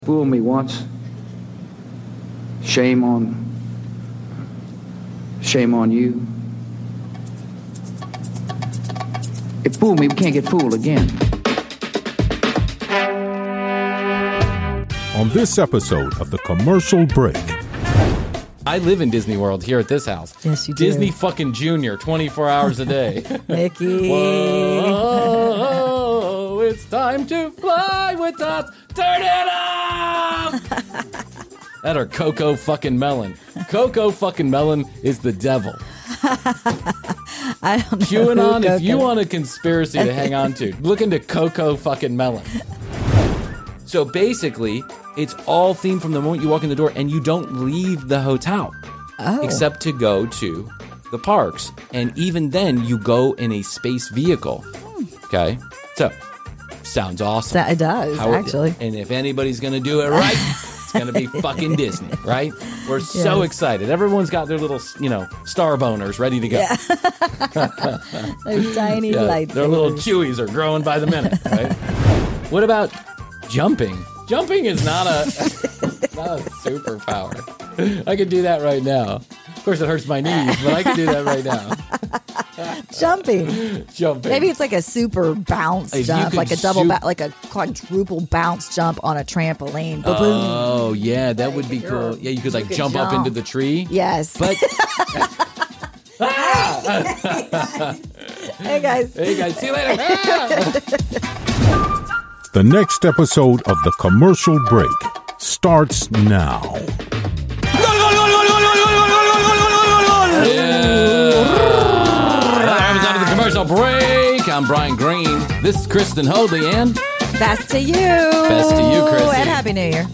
Fool me once. Shame on you. It fooled me, we can't get fooled again. On this episode of The Commercial Break. I live in Disney World here at this house. Yes, you do. Disney fucking Junior, 24 hours a day. Mickey. Whoa, it's time to fly with us. Turn it off! That or Coco fucking Melon. Coco fucking Melon is the devil. I don't know. QAnon, if you want a conspiracy to hang on to, look into Coco fucking Melon. So basically, it's all themed from the moment you walk in the door, and you don't leave the hotel. Oh. Except to go to the parks. And even then, you go in a space vehicle. Okay? So, sounds awesome. It does, actually. And if anybody's going to do it right, it's going to be fucking Disney, right? We're so excited. Everyone's got their little, star boners ready to go. Yeah. Those tiny lights. Their little chewies are growing by the minute, right? What about jumping? Jumping is not a superpower. I could do that right now. Of course, it hurts my knees, but I could do that right now. Jumping. Maybe it's like a super bounce jump, like a like a quadruple bounce jump on a trampoline. Oh, yeah, that would be cool. Yeah, you could jump up into the tree. Yes. But Hey guys, see you later. The next episode of The Commercial Break starts now. Time to the commercial break. I'm Brian Green. This is Kristen Hoadley and best to you. Best to you, Chrissy. And Happy New Year.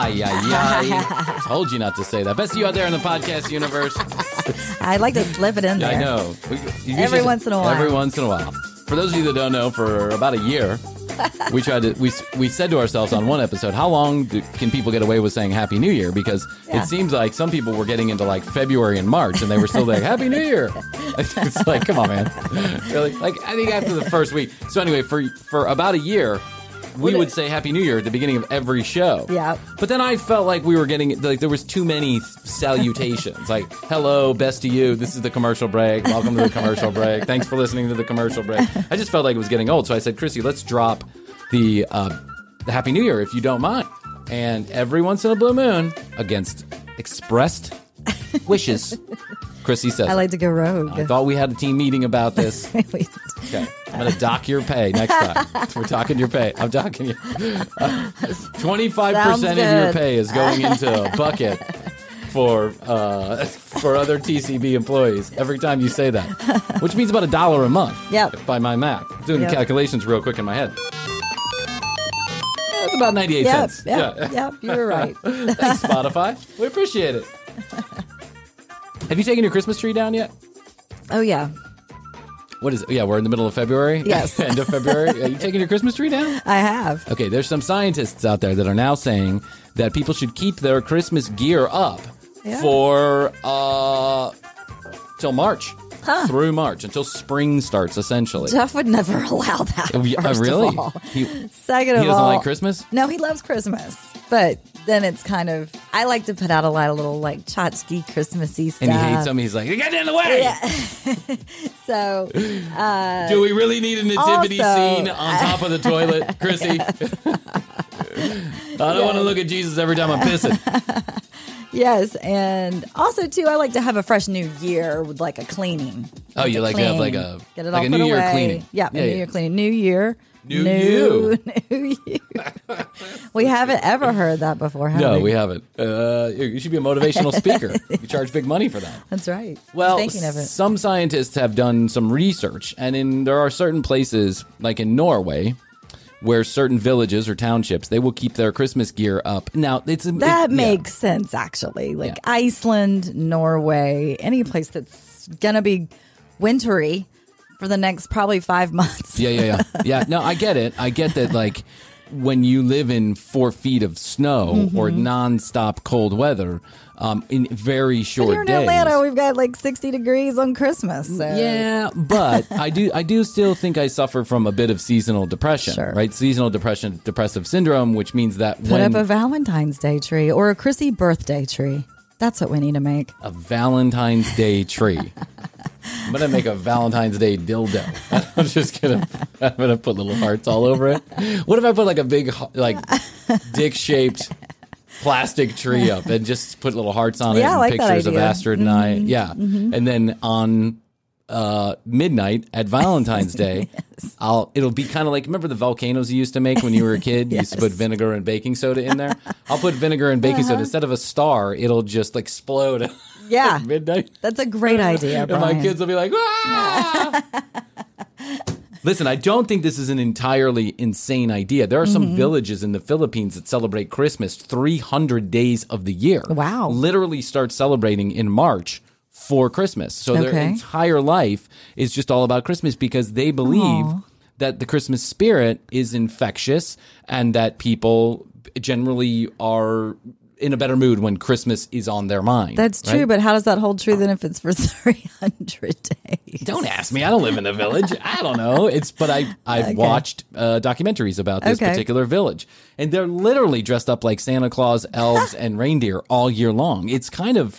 I told you not to say that. Best to you out there in the podcast universe. I like to slip it in there. I know. Every once in a while. Every once in a while. For those of you that don't know, for about a year, we said to ourselves on one episode, how long can people get away with saying Happy New Year? Because it seems like some people were getting into February and March, and they were still like, Happy New Year. It's like, come on, man. Really? I think after the first week. So anyway, for about a year, we would say Happy New Year at the beginning of every show. Yeah. But then I felt like we were getting, there was too many salutations. Hello, best to you. This is the commercial break. Welcome to the commercial break. Thanks for listening to the commercial break. I just felt like it was getting old. So I said, Chrissy, let's drop the Happy New Year if you don't mind. And every once in a blue moon, against expressed wishes, Chrissy says, I like to go rogue. I thought we had a team meeting about this. Okay. I'm going to dock your pay next time. We're talking your pay. I'm docking you. 25% of your pay is going into a bucket for other TCB employees every time you say that, which means about $1 a month. Yep. By my math. Doing the calculations real quick in my head. It's about 98 cents. Yep, you were right. Thanks, Spotify. We appreciate it. Have you taken your Christmas tree down yet? Oh, yeah. What is it? Yeah, we're in the middle of February. Yes. End of February. Are you taking your Christmas tree down? I have. Okay, there's some scientists out there that are now saying that people should keep their Christmas gear up for till March. Through March, until spring starts, essentially. Jeff would never allow that, first really? of all. He Second of all... doesn't like Christmas? No, he loves Christmas. But then it's kind of... I like to put out a lot of little, tchotchke Christmassy stuff. And he hates them. He's like, you're getting in the way! Yeah. So... do we really need a nativity scene on top of the toilet, Chrissy? I don't want to look at Jesus every time I'm pissing. Yes, and also, too, I like to have a fresh new year with, a cleaning. Oh, you like to have, Get it all a New Year away. cleaning. Yeah, New Year cleaning. New Year. New you. New you. We haven't ever heard that before, have we? No, we haven't. You should be a motivational speaker. You charge big money for that. That's right. Well, I'm thinking of it. Some scientists have done some research, and there are certain places, like in Norway, where certain villages or townships, they will keep their Christmas gear up. Now, that makes sense, actually. Iceland, Norway, any place that's going to be wintry for the next probably 5 months. Yeah. Yeah, no, I get it. I get that, when you live in 4 feet of snow or nonstop cold weather in very short here in days. Atlanta, we've got like 60 degrees on Christmas. So. Yeah, but I do still think I suffer from a bit of seasonal depression, Sure. right? Seasonal depression, depressive syndrome, which means that Put up a Valentine's Day tree or a Chrissy birthday tree. That's what we need to make. a Valentine's Day tree. I'm gonna make a Valentine's Day dildo. I'm gonna put little hearts all over it. What if I put like a big dick shaped plastic tree up and just put little hearts on it Yeah, I and like that pictures of idea. Astrid and I? Yeah, and then on midnight at Valentine's Day, it'll be kind of like, remember the volcanoes you used to make when you were a kid? You used to put vinegar and baking soda in there. I'll put vinegar and baking soda instead of a star. It'll just explode. Yeah. at midnight. That's a great idea, And Brian. my kids will be like, ah! Listen, I don't think this is an entirely insane idea. There are some villages in the Philippines that celebrate Christmas 300 days of the year. Wow. Literally start celebrating in March for Christmas. So their Okay. entire life is just all about Christmas because they believe that the Christmas spirit is infectious and that people generally are in a better mood when Christmas is on their mind. That's true, right? but how does that hold true then if it's for 300 days? Don't ask me. I don't live in a village. I don't know. But I've watched documentaries about this Okay. particular village, and they're literally dressed up like Santa Claus, elves, and reindeer all year long. It's kind of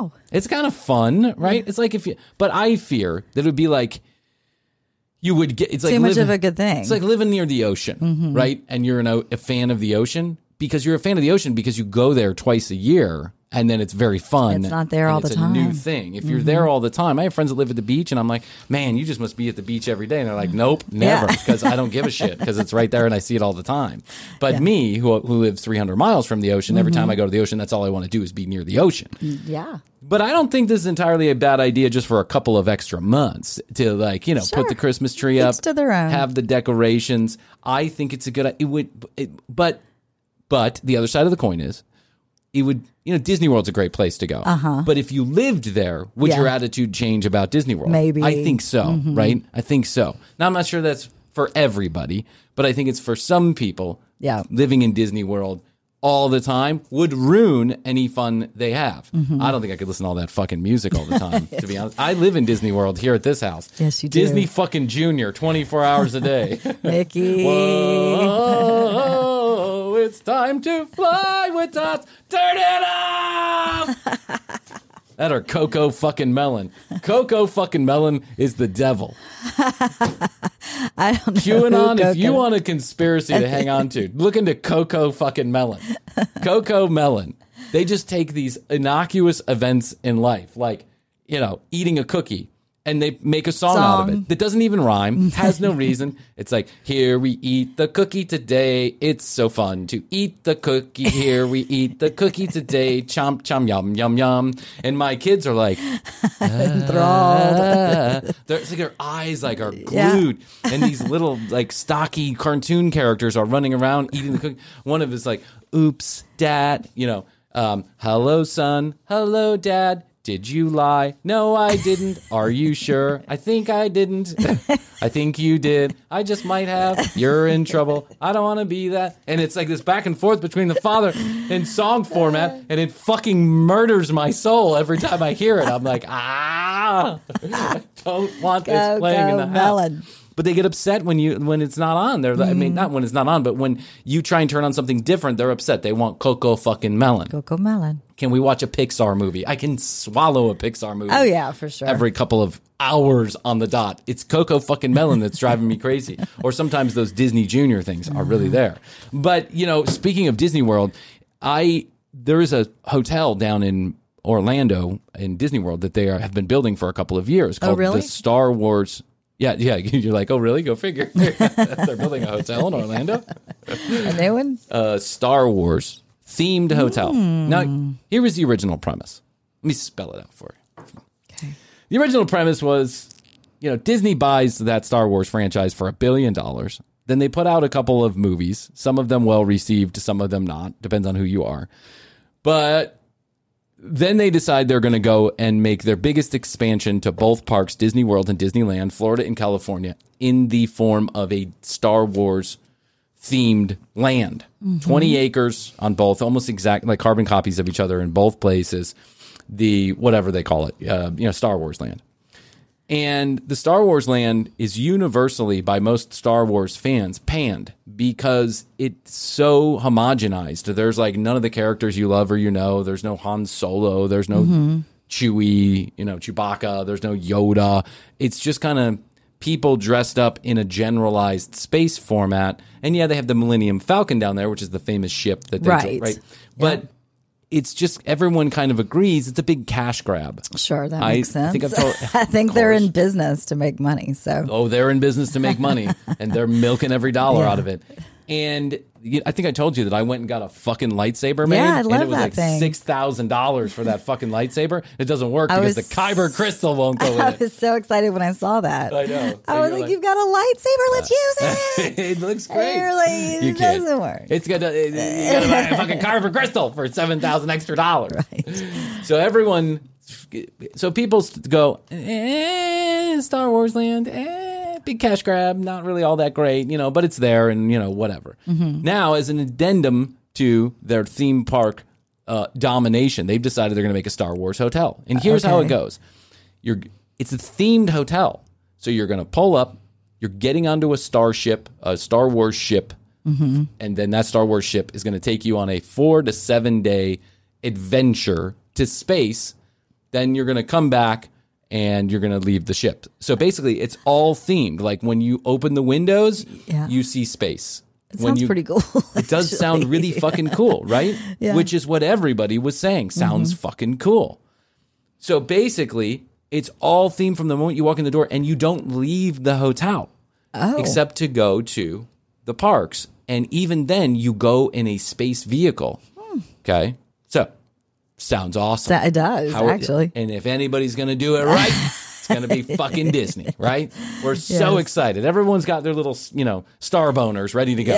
fun, right? It's like but I fear that it would be like you would get. It's like Too much of a good thing. It's like living near the ocean, right? And you're a fan of the ocean. Because you're a fan of the ocean because you go there twice a year and then it's very fun. It's not there and all the it's time. a new thing. If you're there all the time, I have friends that live at the beach and I'm like, man, you just must be at the beach every day. And they're like, nope, never, because I don't give a shit because it's right there and I see it all the time. But me, who lives 300 miles from the ocean, every time I go to the ocean, that's all I want to do is be near the ocean. Yeah. But I don't think this is entirely a bad idea just for a couple of extra months to put the Christmas tree up, Each to their own. have the decorations. I think it's a good But the other side of the coin is, Disney World's a great place to go. But if you lived there, would your attitude change about Disney World? Maybe. I think so, right? I think so. Now, I'm not sure that's for everybody, but I think it's for some people. Yeah. Living in Disney World all the time would ruin any fun they have. I don't think I could listen to all that fucking music all the time, to be honest. I live in Disney World here at this house. Yes, you do. Disney fucking Junior, 24 hours a day. Mickey. Whoa, it's time to fly with us. Turn it off! That or Coco fucking Melon. Coco fucking Melon is the devil. I don't know. QAnon, who if you Coco- want a conspiracy to hang on to, look into Coco fucking Melon. Coco Melon. They just take these innocuous events in life, like, eating a cookie, and they make a song out of it that doesn't even rhyme, has no reason. It's like, here we eat the cookie today. It's so fun to eat the cookie. Here we eat the cookie today. Chomp, chomp, yum, yum, yum. And my kids are like, Enthralled. it's like their eyes are glued. And these little stocky cartoon characters are running around eating the cookie. One of is like, oops, dad, hello, son. Hello, dad. Did you lie? No, I didn't. Are you sure? I think I didn't. I think you did. I just might have. You're in trouble. I don't want to be that. And it's like this back and forth between the father in song format, and it fucking murders my soul every time I hear it. I'm like, I don't want this playing in the house. Melon. But they get upset when it's not on. I mean, not when it's not on, but when you try and turn on something different, they're upset. They want Coco fucking Melon. Coco Melon. Can we watch a Pixar movie? I can swallow a Pixar movie. Oh, yeah, for sure. Every couple of hours on the dot. It's Coco fucking Melon that's driving me crazy. Or sometimes those Disney Junior things are really there. But, speaking of Disney World, there is a hotel down in Orlando in Disney World that they have been building for a couple of years called really? the Star Wars. Yeah. You're like, oh, really? Go figure. They're building a hotel in Orlando. A new one? Star Wars themed hotel. Now, here was the original premise. Let me spell it out for you. Okay. The original premise was, Disney buys that Star Wars franchise for $1 billion. Then they put out a couple of movies, some of them well received, some of them not. Depends on who you are. But then they decide they're going to go and make their biggest expansion to both parks, Disney World and Disneyland, Florida and California, in the form of a Star Wars themed land. 20 acres on both, almost exact, like carbon copies of each other in both places. The whatever they call it, Star Wars land. And the Star Wars land is universally, by most Star Wars fans, panned because it's so homogenized. There's like none of the characters you love or you know. There's no Han Solo. There's no Chewie, Chewbacca. There's no Yoda. It's just kind of people dressed up in a generalized space format. And yeah, they have the Millennium Falcon down there, which is the famous ship that they right? But it's just everyone kind of agrees it's a big cash grab. Sure, that makes sense. I think they're in business to make money. So they're in business to make money, and they're milking every dollar out of it. And I think I told you that I went and got a fucking lightsaber made. Yeah, I love and it was that like thing. $6,000 for that fucking lightsaber. It doesn't work because the Kyber crystal won't go with I it. was so excited when I saw that. I know. I was like, you've got a lightsaber. Let's use it. It looks great. It doesn't work. You got to buy a fucking Kyber crystal for $7,000 extra dollars. Right. So people go, Star Wars land, big cash grab, not really all that great, but it's there and, whatever. Now, as an addendum to their theme park domination, they've decided they're going to make a Star Wars hotel. And here's how it goes. It's a themed hotel. So you're going to pull up, you're getting onto a starship, a Star Wars ship, and then that Star Wars ship is going to take you on a 4 to 7 day adventure to space. Then you're going to come back and you're going to leave the ship. So basically, it's all themed. Like when you open the windows, you see space. It sounds pretty cool. It does sound really fucking cool, right? Yeah. Which is what everybody was saying. Sounds fucking cool. So basically, it's all themed from the moment you walk in the door, and you don't leave the hotel except to go to the parks. And even then, you go in a space vehicle. Okay? So, sounds awesome. It does, actually. And if anybody's going to do it right, it's going to be fucking Disney, right? We're so excited. Everyone's got their little, star boners ready to go.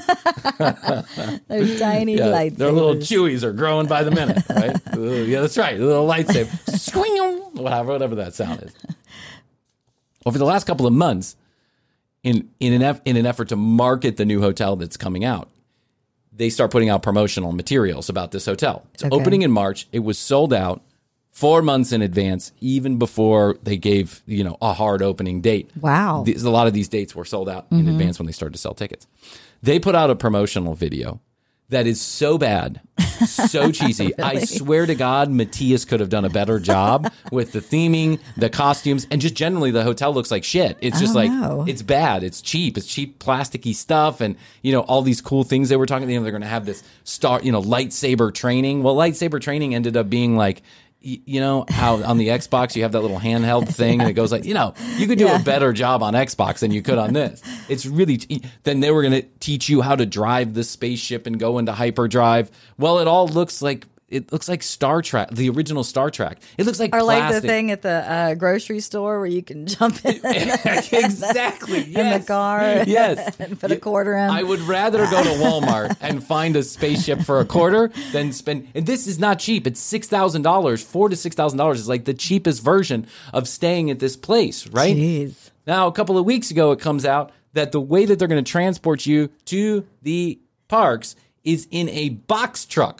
Yeah. Those tiny lightsabers. Their little chewies are growing by the minute, right? Yeah, that's right. A little lightsaber. Swing, whatever that sound is. Over the last couple of months, in an effort to market the new hotel that's coming out, they start putting out promotional materials about this hotel. It's opening in March. It was sold out 4 months in advance, even before they gave, a hard opening date. Wow. A lot of these dates were sold out in advance when they started to sell tickets. They put out a promotional video that is so bad, so cheesy. Really? I swear to God, Matthias could have done a better job with the theming, the costumes, and just generally the hotel looks like shit. It's just it's bad. It's cheap. It's cheap plasticky stuff and, all these cool things they were talking about. They're going to have this lightsaber training. Well, lightsaber training ended up being like, how on the Xbox you have that little handheld thing and it goes like, you could do a better job on Xbox than you could on this. It's really, then they were going to teach you how to drive the spaceship and go into hyperdrive. Well, it all looks like Star Trek, the original Star Trek. It looks like plastic. Like the thing at the grocery store where you can jump in. Exactly. In the car. Yes. And put a quarter in. I would rather go to Walmart and find a spaceship for a quarter than spend. And this is not cheap. It's $6,000. $4,000 to $6,000 is like the cheapest version of staying at this place, right? Jeez. Now, a couple of weeks ago, it comes out that the way that they're going to transport you to the parks is in a box truck.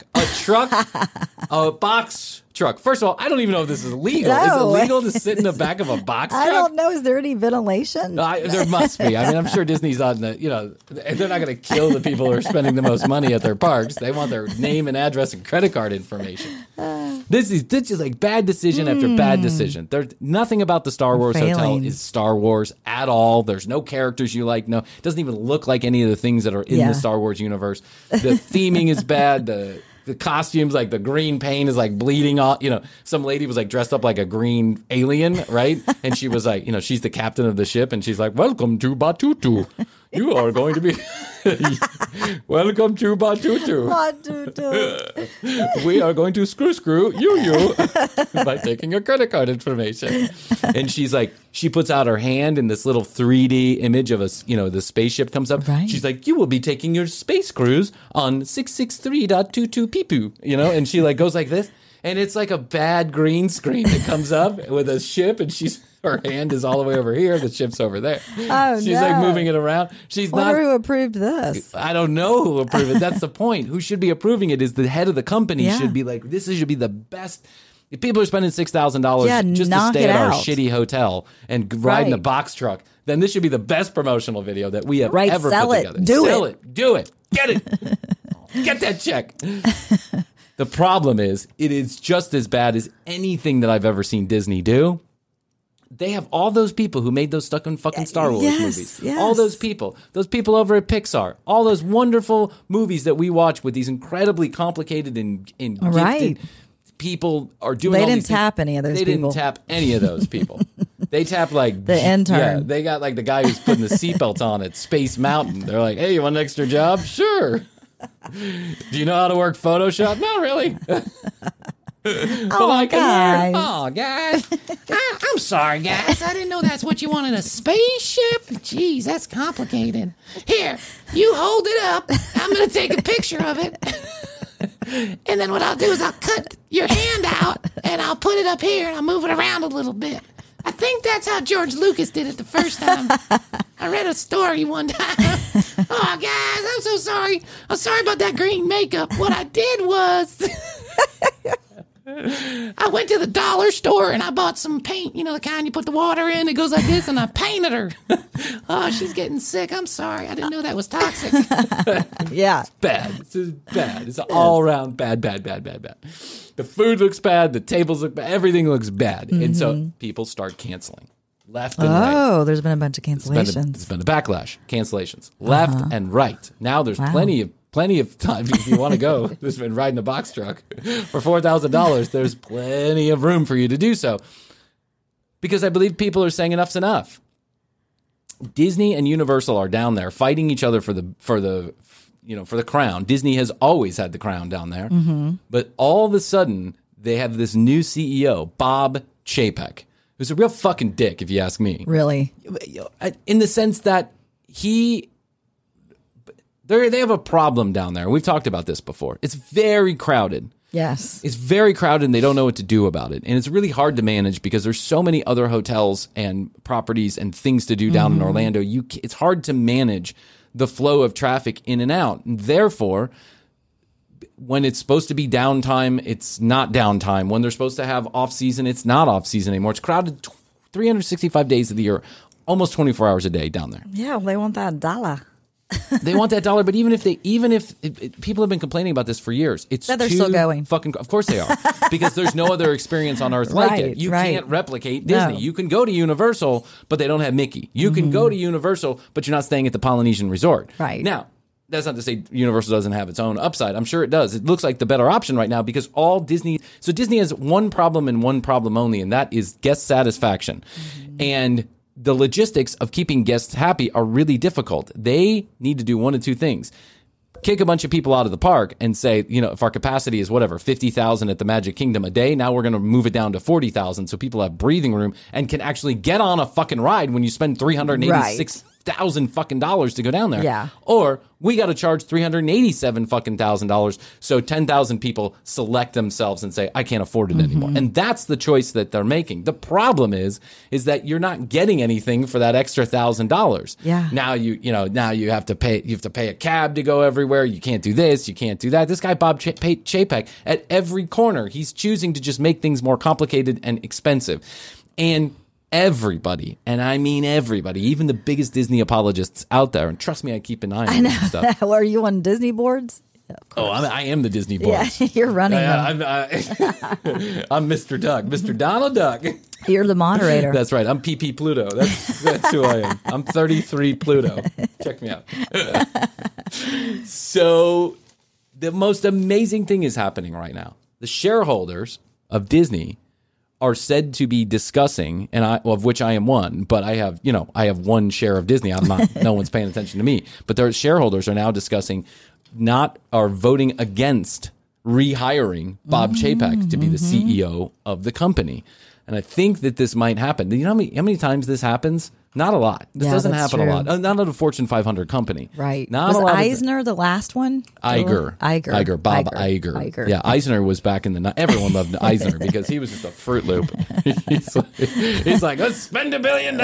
A box truck. First of all, I don't even know if this is legal. No. Is it legal to sit in the back of a box truck? I don't know. Is there any ventilation? There must be. I mean, I'm sure Disney's on the, they're not going to kill the people who are spending the most money at their parks. They want their name and address and credit card information. This is like bad decision after bad decision. There's nothing about the Star Wars hotel is Star Wars at all. There's no characters you like. No, it doesn't even look like any of the things that are in the Star Wars universe. The theming is bad. The costumes, like the green paint is like bleeding off. Some lady was like dressed up like a green alien, right? And she was like, she's the captain of the ship, and she's like, "Welcome to Batutu. You are going to be welcome to Batutu. We are going to screw you by taking your credit card information." And she's like, she puts out her hand, and this little 3D image of the spaceship comes up. Right. She's like, "You will be taking your space cruise on 663.22 Pipu," and she like goes like this. And it's like a bad green screen that comes up with a ship, and her hand is all the way over here. The ship's over there. Oh, she's like moving it around. She's Wonder who approved this. I don't know who approved it. That's the point. Who should be approving it is the head of the company. Should be like, this should be the best. If people are spending $6,000 just to stay at our shitty hotel and ride in a box truck, then this should be the best promotional video that we have ever put together. Sell it. Do it. Get it. Get that check. The problem is, it is just as bad as anything that I've ever seen Disney do. They have all those people who made those fucking Star Wars movies. Yes. All those people over at Pixar, all those wonderful movies that we watch with these incredibly complicated and gifted people are doing. They all didn't these tap any of those people. They didn't tap any of those people. They tap like the intern. Yeah, they got like the guy who's putting the seatbelt on at Space Mountain. They're like, hey, you want an extra job? Sure. Do you know how to work Photoshop? Not really. Guys. Oh, guys. I'm sorry, guys. I didn't know that's what you wanted, a spaceship. Jeez, that's complicated. Here, you hold it up. I'm going to take a picture of it. And then what I'll do is I'll cut your hand out, and I'll put it up here, and I'll move it around a little bit. I think that's how George Lucas did it the first time. I read a story one time. Oh, guys, I'm so sorry. I'm sorry about that green makeup. What I did was I went to the dollar store and I bought some paint, you know, the kind you put the water in, it goes like this, and I painted her. Oh, she's getting sick. I'm sorry. I didn't know that was toxic. Yeah. It's bad. It's just bad. It's all around bad. The food looks bad. The tables look bad. Everything looks bad. And so people start canceling left and right. Oh, there's been a bunch of cancellations. It's been a backlash. Cancellations left and right. Now there's plenty of time if you want to go. There's been riding a box truck for $4,000. There's plenty of room for you to do so. Because I believe people are saying enough's enough. Disney and Universal are down there fighting each other for the crown. Disney has always had the crown down there. Mm-hmm. But all of a sudden, they have this new CEO, Bob Chapek, who's a real fucking dick, if you ask me. Really? In the sense that they have a problem down there. We've talked about this before. It's very crowded. Yes. It's very crowded, and they don't know what to do about it. And it's really hard to manage because there's so many other hotels and properties and things to do down in Orlando. It's hard to manage the flow of traffic in and out. And therefore, when it's supposed to be downtime, it's not downtime. When they're supposed to have off-season, it's not off-season anymore. It's crowded 365 days of the year, almost 24 hours a day down there. Yeah, well, they want that dollar. They want that dollar, but even if people have been complaining about this for years, it's they're still going. Of course they are, because there's no other experience on Earth like it. You can't replicate Disney. No. You can go to Universal, but they don't have Mickey. You can go to Universal, but you're not staying at the Polynesian Resort. Right now, that's not to say Universal doesn't have its own upside. I'm sure it does. It looks like the better option right now because Disney has one problem and one problem only, and that is guest satisfaction. And the logistics of keeping guests happy are really difficult. They need to do one of two things. Kick a bunch of people out of the park and say, if our capacity is 50,000 at the Magic Kingdom a day, now we're going to move it down to 40,000 so people have breathing room and can actually get on a fucking ride when you spend $386,000 fucking dollars to go down there. Yeah. Or we got to charge $387,000 fucking dollars so 10,000 people select themselves and say, I can't afford it anymore. And that's the choice that they're making. The problem is that you're not getting anything for that extra $1,000. Yeah. Now you have to pay a cab to go everywhere. You can't do this, you can't do that. This guy Bob Chapek, at every corner, he's choosing to just make things more complicated and expensive. And everybody, and I mean everybody, even the biggest Disney apologists out there, and trust me, I keep an eye on this stuff. Are you on Disney boards? Yeah, I am the Disney boards. Yeah, you're running them. I'm Mr. Duck, Mr. Donald Duck. You're the moderator. That's right. I'm PP Pluto. That's who I am. I'm 33 Pluto. Check me out. So the most amazing thing is happening right now. The shareholders of Disney are said to be discussing, of which I am one, but I have one share of Disney. I'm not, no one's paying attention to me, but their shareholders are now discussing voting against rehiring Bob Chapek to be the CEO of the company. And I think that this might happen. You know how many times this happens? Not a lot. This doesn't that's happen true. a lot. Not at a Fortune 500 company. Right. Not was a lot Eisner the last one? Iger. Bob Iger. Yeah, Eisner was back in the everyone loved Eisner because he was just a Fruit Loop. he's like, let's spend $1 billion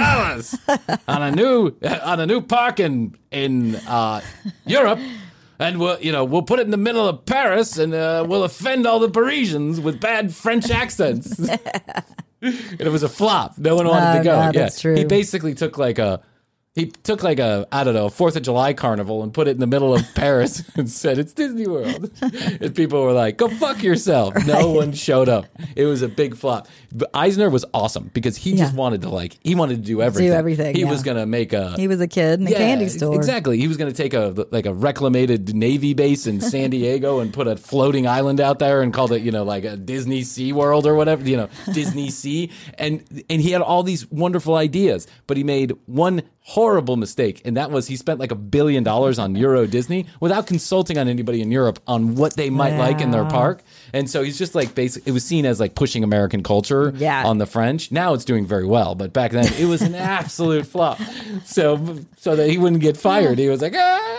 on a new park in Europe, and we'll put it in the middle of Paris, and we'll offend all the Parisians with bad French accents. And it was a flop. No one wanted to go. No, that's true. He basically took like a I don't know, 4th of July carnival and put it in the middle of Paris and said, it's Disney World. And people were like, go fuck yourself. Right. No one showed up. It was a big flop. But Eisner was awesome because he just wanted to do everything. He was going to make he was a kid in a candy store. Exactly. He was going to take a reclamated Navy base in San Diego and put a floating island out there and called it, like a Disney Sea World or whatever, Disney Sea. And he had all these wonderful ideas, but he made one horrible mistake, and that was he spent like $1 billion on Euro Disney without consulting on anybody in Europe on what they might like in their park. And so he's just like it was seen as like pushing American culture on the French. Now it's doing very well, but back then it was an absolute flop. So that he wouldn't get fired, he was like,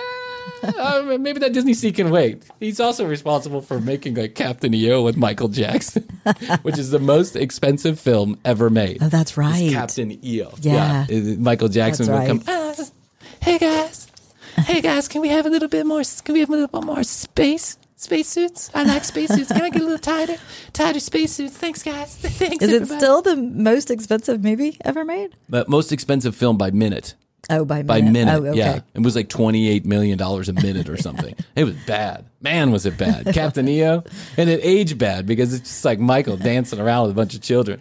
maybe that Disney Sea can wait. He's also responsible for making like Captain EO with Michael Jackson, which is the most expensive film ever made. Oh, that's right. It's Captain EO. Yeah. Michael Jackson would come. Hey guys, can we have a little bit more space? Spacesuits? I like spacesuits. Can I get a little tighter spacesuits? Thanks, guys. Thanks, Is everybody. it still the most expensive movie ever made? Most expensive film by minute. Oh, by minute. By minute, oh, okay. yeah. It was like $28 million a minute or something. It was bad. Man, was it bad. Captain EO. And it aged bad because it's just like Michael dancing around with a bunch of children.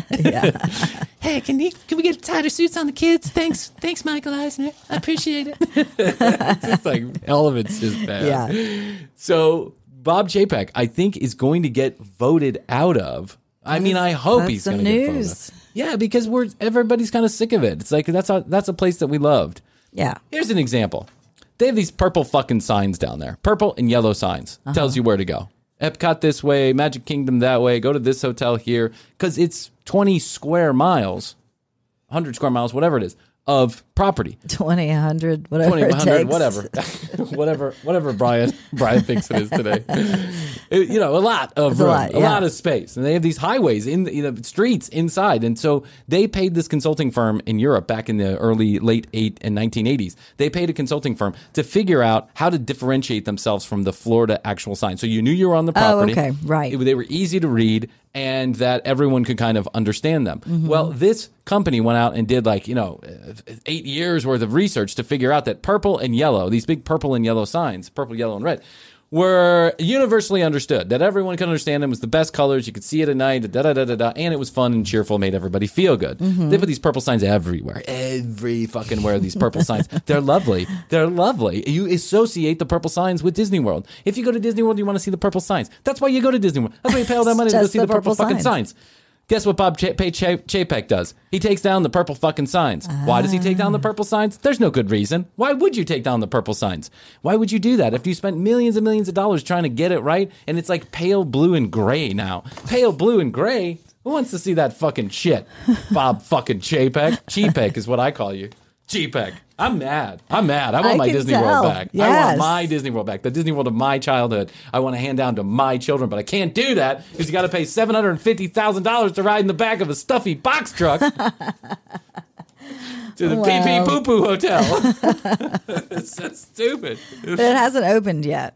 Hey, can we get tighter suits on the kids? Thanks, Michael Eisner. I appreciate it. It's just like, all of it's just bad. Yeah. So Bob Chapek, I think, is going to get voted out of. I hope he's going to get voted out. Yeah, because everybody's kind of sick of it. It's like that's a place that we loved. Yeah. Here's an example. They have these purple fucking signs down there. Purple and yellow signs. Tells you where to go. Epcot this way, Magic Kingdom that way, go to this hotel here. Because it's 20 square miles, 100 square miles, whatever it is, of property. 20, 100, whatever 20, 100, it takes. whatever Brian thinks it is today. A lot of room, a lot of space. And they have these highways in streets inside. And so they paid this consulting firm in Europe back in the late 1980s. They paid a consulting firm to figure out how to differentiate themselves from the Florida actual sign. So you knew you were on the property. Oh, okay, right. They were easy to read and that everyone could kind of understand them. Mm-hmm. Well, this company went out and did 8 years worth of research to figure out that purple and yellow, these big purple and yellow signs, purple, yellow, and red, were universally understood, that everyone could understand them, was the best colors, you could see it at night, and it was fun and cheerful, made everybody feel good. Mm-hmm. They put these purple signs everywhere. Every fucking where these purple signs. They're lovely. They're lovely. You associate the purple signs with Disney World. If you go to Disney World, you want to see the purple signs. That's why you go to Disney World. That's why you pay all that money to go see the purple fucking signs. Guess what Bob Chapek does? He takes down the purple fucking signs. Why does he take down the purple signs? There's no good reason. Why would you take down the purple signs? Why would you do that after you spent millions and millions of dollars trying to get it right? And it's like pale blue and gray now. Pale blue and gray? Who wants to see that fucking shit? Bob fucking Chapek. Chapek is what I call you. Chapek. I'm mad. I want my Disney World back. Yes. I want my Disney World back. The Disney World of my childhood. I want to hand down to my children, but I can't do that because you got to pay $750,000 to ride in the back of a stuffy box truck to the Pee-Pee Poo-Poo Hotel. It's so stupid. But it hasn't opened yet.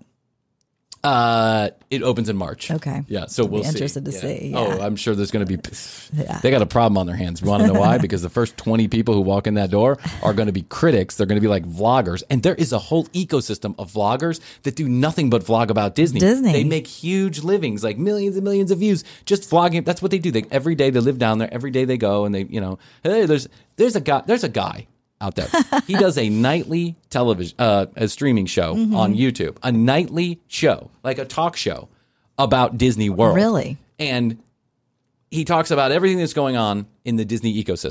It opens in March. Okay. Yeah, so we'll see. Interested to see. Yeah. Oh, I'm sure there's going to be... They got a problem on their hands. You want to know why? Because the first 20 people who walk in that door are going to be critics. They're going to be like vloggers. And there is a whole ecosystem of vloggers that do nothing but vlog about Disney. They make huge livings, like millions and millions of views, just vlogging. That's what they do. Every day they live down there. Every day they go and they, hey, there's a guy out there. He does a nightly television, a streaming show on YouTube, a nightly show, like a talk show about Disney World. Really? And he talks about everything that's going on in the Disney ecosystem.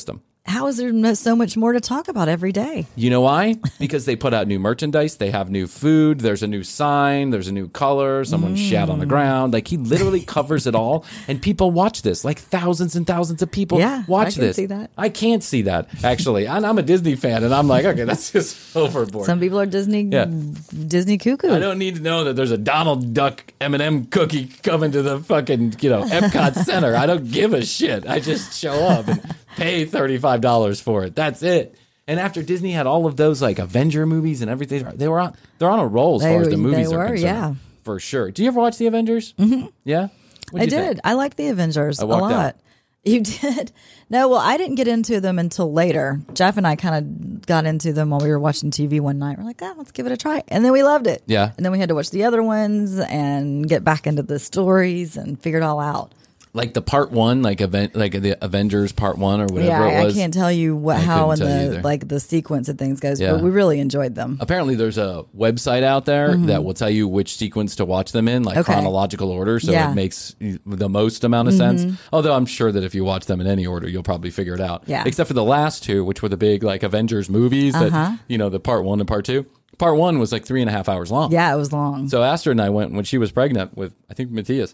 how is there so much more to talk about every day? You know why? Because they put out new merchandise. They have new food. There's a new sign. There's a new color. Someone shat on the ground. Like, he literally covers it all. And people watch this. Like, thousands and thousands of people watch this. See that. I can't see that, actually. And I'm a Disney fan, and I'm like, okay, that's just overboard. Some people are Disney cuckoo. I don't need to know that there's a Donald Duck M&M cookie coming to the fucking, Epcot Center. I don't give a shit. I just show up and pay $35 for it. That's it. And after Disney had all of those like Avenger movies and everything, they're on a roll as far as the movies are concerned. Yeah, for sure. Do you ever watch the Avengers? Mm-hmm. Yeah, I did. I like the Avengers a lot. Out. You did? No, well, I didn't get into them until later. Jeff and I kind of got into them while we were watching TV one night. We're like, let's give it a try. And then we loved it. Yeah. And then we had to watch the other ones and get back into the stories and figure it all out. Like the part one, like the Avengers part one or whatever it was. I can't tell you how in the sequence of things goes, but we really enjoyed them. Apparently, there's a website out there that will tell you which sequence to watch them in, like chronological order, so it makes the most amount of sense. Although I'm sure that if you watch them in any order, you'll probably figure it out. Yeah. Except for the last two, which were the big like Avengers movies that the part one and part two. Part one was like 3.5 hours long. Yeah, it was long. So Astrid and I went when she was pregnant with, I think, Matthias.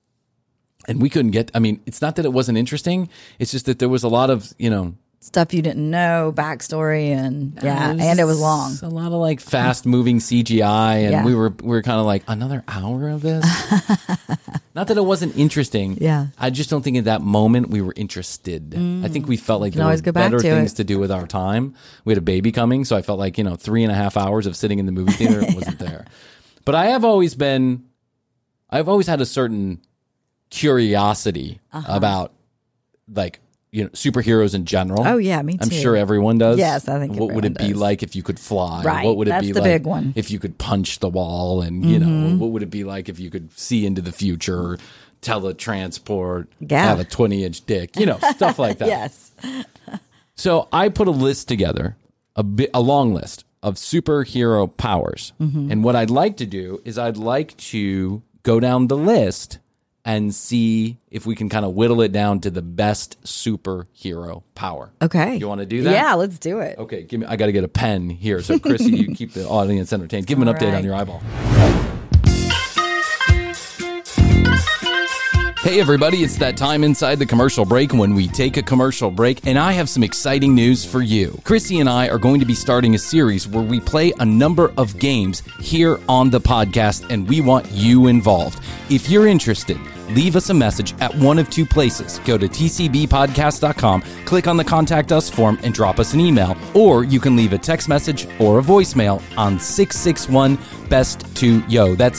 And we couldn't get, it's not that it wasn't interesting. It's just that there was a lot of, stuff you didn't know, backstory, and it was long. A lot of like fast moving CGI. And we were kind of like, another hour of this? Not that it wasn't interesting. Yeah. I just don't think at that moment we were interested. I think we felt like there were better things to do with our time. We had a baby coming. So I felt like, 3.5 hours of sitting in the movie theater wasn't there. But I've always had a certain curiosity about like superheroes in general. Oh yeah, me too. I'm sure everyone does. Yes, I think. What would it be like if you could fly? Right. What would it That's be the like big one. if you could punch the wall? And what would it be like if you could see into the future, teletransport, have a 20-inch dick? Stuff like that. Yes. So I put a list together, a long list of superhero powers, and what I'd like to do is I'd like to go down the list and see if we can kind of whittle it down to the best superhero power. Okay. You want to do that? Yeah, let's do it. Okay, I got to get a pen here. So, Chrissy, you keep the audience entertained. Give them an update on your eyeball. Hey everybody, it's that time inside the commercial break when we take a commercial break, and I have some exciting news for you. Chrissy and I are going to be starting a series where we play a number of games here on the podcast, and we want you involved. If you're interested, leave us a message at one of two places. Go to tcbpodcast.com, click on the Contact Us form, and drop us an email. Or you can leave a text message or a voicemail on 661-BEST-2-YO. That's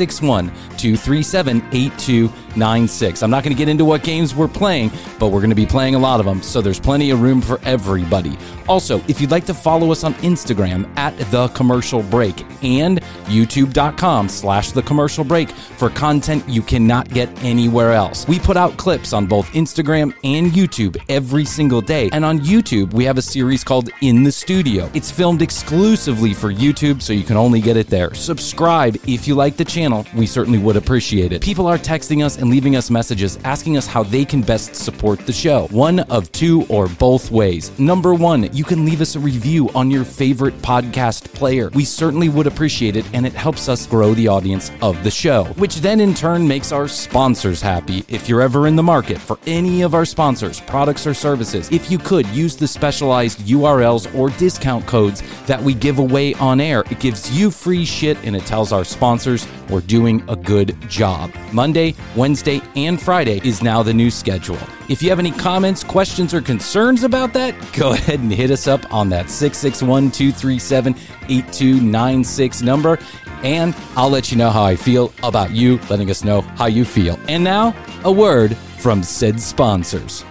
661-237-8296. I'm not going to get into what games we're playing, but we're going to be playing a lot of them, so there's plenty of room for everybody. Also, if you'd like to follow us on Instagram at The Commercial Break and YouTube.com/The Commercial Break for content you cannot get anywhere else. We put out clips on both Instagram and YouTube every single day. And on YouTube, we have a series called In the Studio. It's filmed exclusively for YouTube, so you can only get it there. Subscribe if you like the channel. We certainly would appreciate it. People are texting us and leaving us messages asking us how they can best support the show. One of two or both ways. Number one, you can leave us a review on your favorite podcast player. We certainly would appreciate it, and it helps us grow the audience of the show, which then in turn makes our sponsors happy. If you're ever in the market for any of our sponsors, products or services, if you could use the specialized URLs or discount codes that we give away on air, it gives you free shit and it tells our sponsors we're doing a good job. Monday, Wednesday, and Friday is now the new schedule. If you have any comments, questions, or concerns about that, go ahead and hit us up on that 661-237-8296 number, and I'll let you know how I feel about you letting us know how you feel. And now, a word from said sponsors.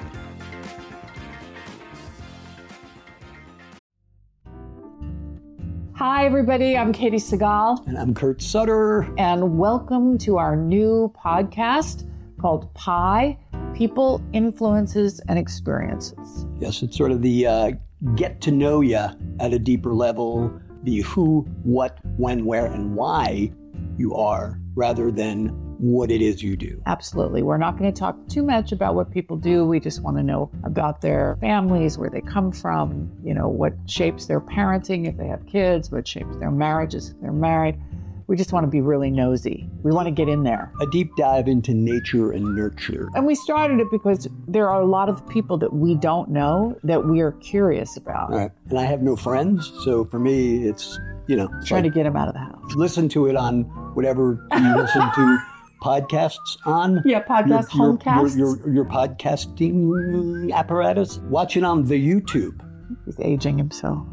Hi, everybody. I'm Katie Segal. And I'm Kurt Sutter. And welcome to our new podcast called PIE, People, Influences, and Experiences. Yes, it's sort of the get to know you at a deeper level, the who, what, when, where, and why you are, rather than what it is you do. Absolutely. We're not going to talk too much about what people do. We just want to know about their families, where they come from, what shapes their parenting if they have kids, what shapes their marriages if they're married. We just want to be really nosy. We want to get in there. A deep dive into nature and nurture. And we started it because there are a lot of people that we don't know that we are curious about. Right. And I have no friends, so for me, it's, trying to get them out of the house. Listen to it on whatever you listen to podcasts on. Yeah, podcast homecasts. Your podcasting apparatus. Watch it on the YouTube. He's aging himself.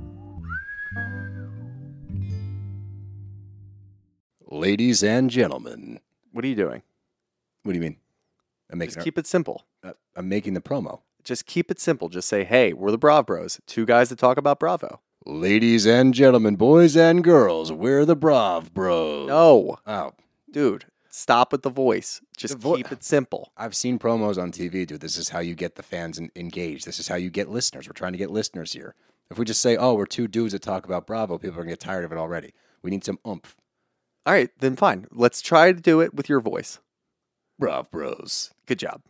Ladies and gentlemen. What are you doing? What do you mean? I'm making Just keep it simple. I'm making the promo. Just keep it simple. Just say, hey, we're the Brav Bros. Two guys that talk about Bravo. Ladies and gentlemen, boys and girls, we're the Brav Bros. No. Oh. Dude, stop with the voice. Just keep it simple. I've seen promos on TV, dude. This is how you get the fans engaged. This is how you get listeners. We're trying to get listeners here. If we just say, oh, we're two dudes that talk about Bravo, people are going to get tired of it already. We need some oomph. All right, then fine. Let's try to do it with your voice. Brav Bros. Good job.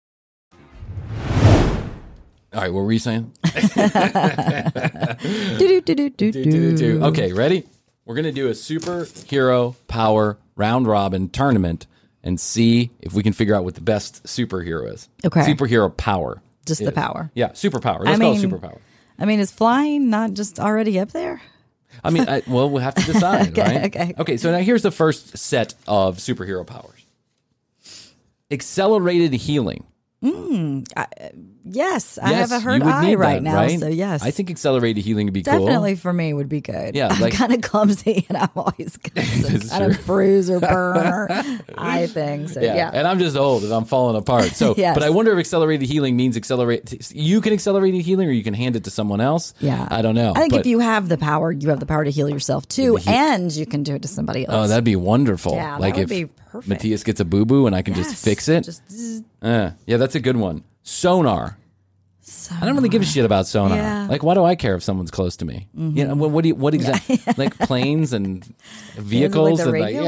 All right, what were you saying? Do. Okay, ready? We're going to do a superhero power round robin tournament and see if we can figure out what the best superhero is. Okay. Superhero power. Just the power. Yeah, superpower. Let's call it superpower. I mean, is flying not just already up there? I mean, we'll have to decide, right? Okay. So now here's the first set of superhero powers. Accelerated healing. Yes, I have a hurt you would eye need right that, now, right? so yes. I think accelerated healing would be cool. Definitely for me would be good. Yeah, I'm kind of clumsy and I'm always got some kind of bruise or burn or eye thing. So yeah. And I'm just old and I'm falling apart. So, Yes. But I wonder if accelerated healing means you can accelerate healing or you can hand it to someone else. Yeah. I don't know. I think if you have the power, you have the power to heal yourself too, and you can do it to somebody else. Oh, that'd be wonderful. Yeah, like that would if be perfect. Matthias gets a boo-boo and I can just fix it. Yeah, that's a good one. Sonar. I don't really give a shit about sonar. Yeah. Like, why do I care if someone's close to me? Mm-hmm. You know, what exactly? Like planes and vehicles the and radio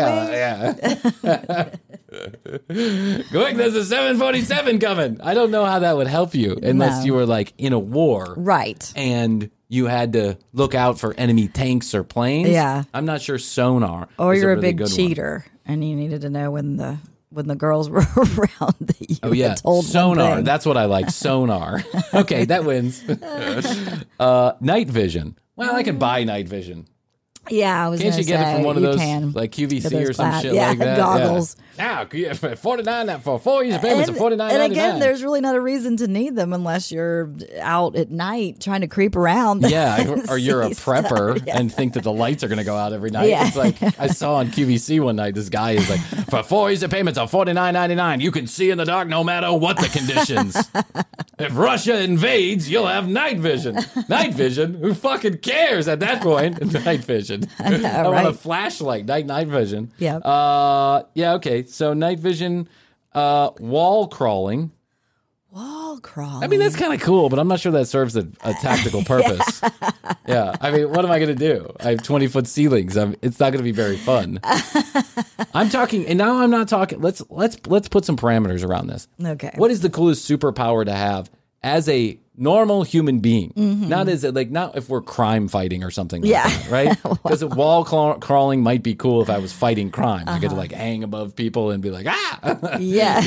Quick, there's a 747 coming. I don't know how that would help you unless you were like in a war, Right. And you had to look out for enemy tanks or planes. Yeah. I'm not sure sonar. Or is you're a really big good one. cheater and you needed to know when the girls were around that you had told sonar. one thing. That's what I like. Sonar. Okay, that wins. Night vision. Well, I could buy night vision. Yeah, I was Can't gonna you get it from one of you those can. like QVC Those or some class- shit yeah, like that? goggles. Yeah, $49 for 4 years payments of $49.99. And again, there's really not a reason to need them unless you're out at night trying to creep around. Yeah, or you're a see stuff. prepper Yeah. and think that the lights are going to go out every night. Yeah. It's like I saw on QVC one night, this guy is like, for 4 years of payments of $49.99, you can see in the dark no matter what the conditions. If Russia invades, you'll have night vision. Night vision? Who fucking cares at that point? Night vision. I want a flashlight. Night vision. Yeah. Yeah, okay. So night vision, wall crawling. Wall crawling. I mean, that's kind of cool, but I'm not sure that serves a tactical purpose. Yeah. I mean, what am I going to do? I have 20-foot ceilings. It's not going to be very fun. I'm talking, and now I'm not talking. Let's put some parameters around this. Okay. What is the coolest superpower to have as a normal human being? Mm-hmm. Not if we're crime fighting or something like Yeah. that, right? Because wall crawling might be cool if I was fighting crime. I get to like hang above people and be like, ah! Yeah.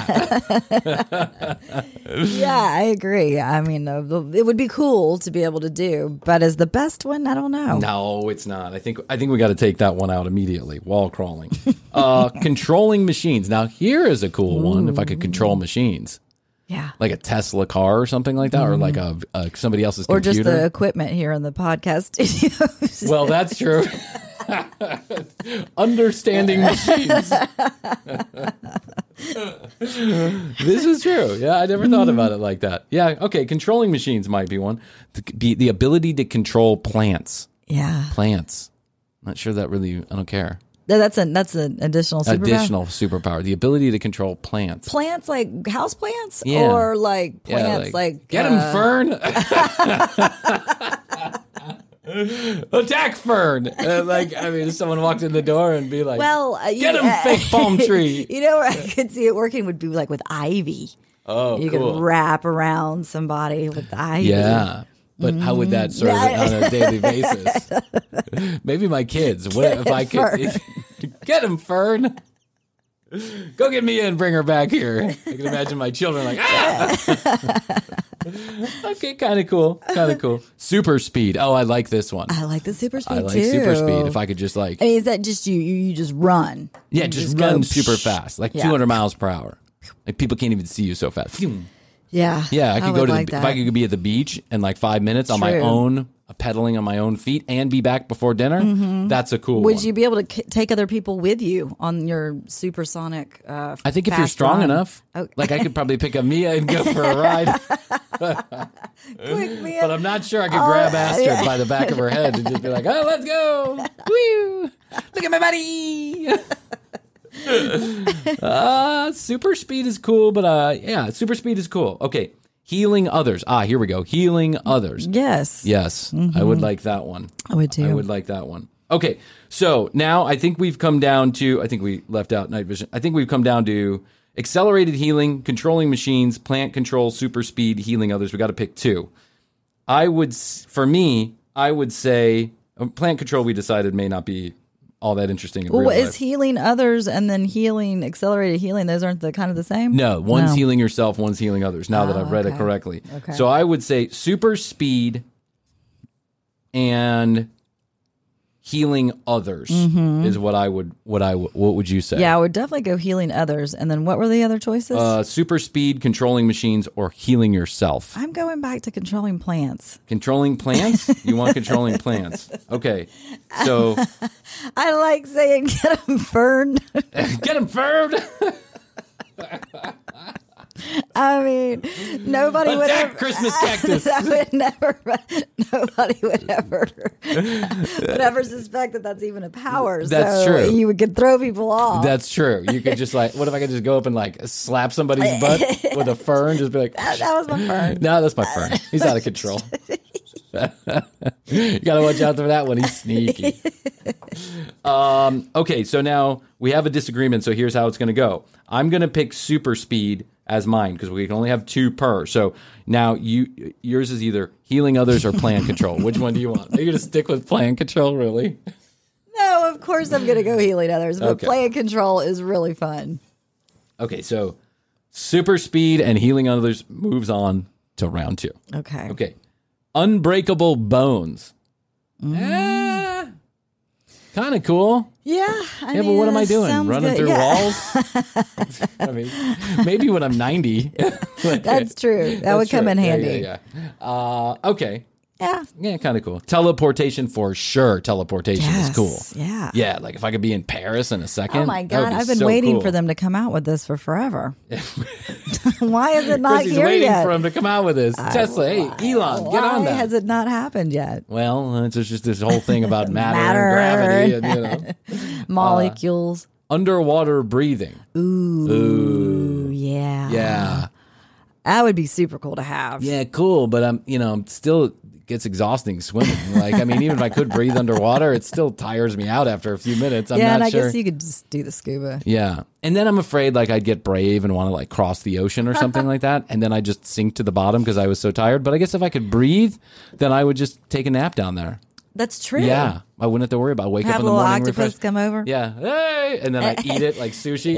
Yeah, I agree. I mean, it would be cool to be able to do, but as the best one, I don't know. No, it's not. I think we got to take that one out immediately. Wall crawling. Controlling machines. Now, here is a cool one if I could control machines. Yeah. Like a Tesla car or something like that, or like a somebody else's Or computer. just the equipment here in the podcast studios. Well, that's true. Understanding machines. This is true. Yeah, I never thought about it like that. Yeah, okay, controlling machines might be one. The ability to control plants. Yeah. Plants. Not sure that really, I don't care. That's an additional superpower. Additional superpower. The ability to control plants. Plants like house plants? Yeah. Or like plants Yeah, like get him, Fern. Attack Fern. If someone walked in the door and be like, Well, get him, fake palm tree. You know where I could see it working would be like with ivy. Oh, you cool. could wrap around somebody with ivy. Yeah. But how would that serve on a daily basis? Maybe my kids. What if I could get him, Fern? Go get Mia and bring her back here. I can imagine my children like, Okay, kind of cool. Super speed. Oh, I like this one. I like the super speed I like too. super speed. If I could just like, is that just you just run? yeah, You just go run super fast, like 200 miles per hour. Like people can't even see you so fast. Yeah, Yeah, I could go would to like if that. I could be at the beach in like 5 minutes on my True. own, pedaling on my own feet, and be back before dinner. That's a cool one. Would you be able to take other people with you on your supersonic? I think if you're fast strong run? enough, Okay. like I could probably pick up Mia and go for a ride. Quick, Mia. But I'm not sure I could grab Astrid by the back of her head and just be like, "Oh, let's go! Woo! Look at my buddy!" Super speed is cool, but yeah, super speed is cool. Okay, healing others. Here we go. Healing others. Yes. Yes, I would like that one. I would too. I would like that one. Okay, so now I think we've come down to, I think we left out night vision. I think we've come down to accelerated healing, controlling machines, plant control, super speed, healing others. We got to pick two. I would say plant control, we decided may not be all that interesting in real life. Is healing others and then accelerated healing? Those aren't the kind of the same. No, one's healing yourself, one's healing others. Now that I've read it okay. correctly. Okay. So I would say super speed and healing others is what would you say? Yeah, I would definitely go healing others. And then what were the other choices? Super speed, controlling machines, or healing yourself. I'm going back to controlling plants. Controlling plants? You want controlling plants. Okay. So I like saying get them ferned. get them furned. I mean, nobody would Attack ever Christmas cactus. Nobody would ever suspect that that's even a power. That's so true. You could throw people off. That's true. You could just like, what if I could just go up and like slap somebody's butt with a fern? Just be like, that was my fern. no, that's my fern. He's out of control. You gotta watch out for that one. He's sneaky. Okay, so now we have a disagreement. So here's how it's gonna go. I'm gonna pick super speed as mine because we can only have two per. So now yours is either healing others or plant control. Which one do you want? Are you gonna stick with plant control? Really? No, of course I'm going to go healing others, but Okay. playing control is really fun. Okay, so super speed and healing others moves on to round two. Okay. Okay. Unbreakable bones. Kind of cool. Yeah. Yeah, but what am I doing? sounds Running good. through Yeah. walls? I mean, maybe when I'm 90. That's true. That would come in handy. Yeah. Okay. Yeah. Yeah, kind of cool. Teleportation for sure. Teleportation is cool. Yeah. Yeah, like if I could be in Paris in a second. Oh my that would God. be I've been so waiting cool. for them to come out with this for forever. Why is it not Chrissy's here waiting yet? for him to come out with this. Tesla, hey, Elon, get on Why that. has it not happened yet? Well, it's just this whole thing about matter and gravity and, Molecules. underwater breathing. Ooh. Yeah. Yeah. That would be super cool to have. Yeah, cool, but I'm still gets exhausting swimming. Like, I mean, even if I could breathe underwater, it still tires me out after a few minutes. I'm yeah, not and I sure. guess you could just do the scuba. Yeah. And then I'm afraid like I'd get brave and want to like cross the ocean or something like that. And then I just sink to the bottom because I was so tired. But I guess if I could breathe, then I would just take a nap down there. That's true. Yeah. I wouldn't have to worry about wake Have up a in the little morning. octopus refreshed. come over. Yeah. Hey! And then I eat it like sushi.